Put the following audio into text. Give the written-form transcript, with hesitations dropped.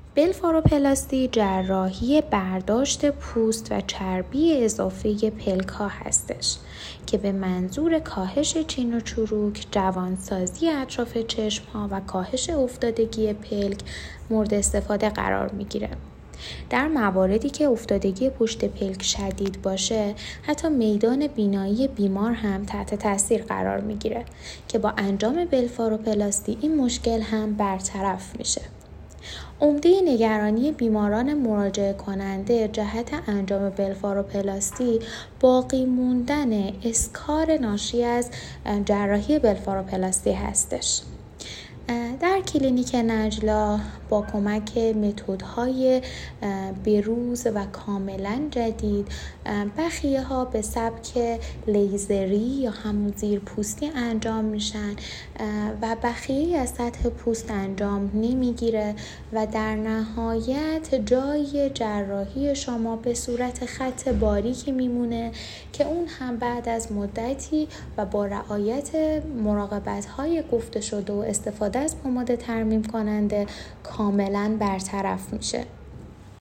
بلفاروپلاستی جراحی برداشت پوست و چربی اضافه پلک ها هستش که به منظور کاهش چین و چروک، جوانسازی اطراف چشم ها و کاهش افتادگی پلک مورد استفاده قرار میگیره. در مواردی که افتادگی پشت پلک شدید باشه، حتی میدان بینایی بیمار هم تحت تاثیر قرار میگیره که با انجام بلفاروپلاستی این مشکل هم برطرف میشه. عمده نگرانی بیماران مراجعه کننده جهت انجام بلفاروپلاستی باقی موندن اسکار ناشی از جراحی بلفاروپلاستی هستش. در کلینیک نجلا با کمک متدهای بروز و کاملا جدید بخیه ها به سبک لیزری یا همون زیر پوستی انجام میشن و بخیه از سطح پوست انجام نمیگیره و در نهایت جای جراحی شما به صورت خط باریکی میمونه که اون هم بعد از مدتی و با رعایت مراقبت های گفته شده و استفاده از پماد ترمیم کننده کاملا برطرف میشه.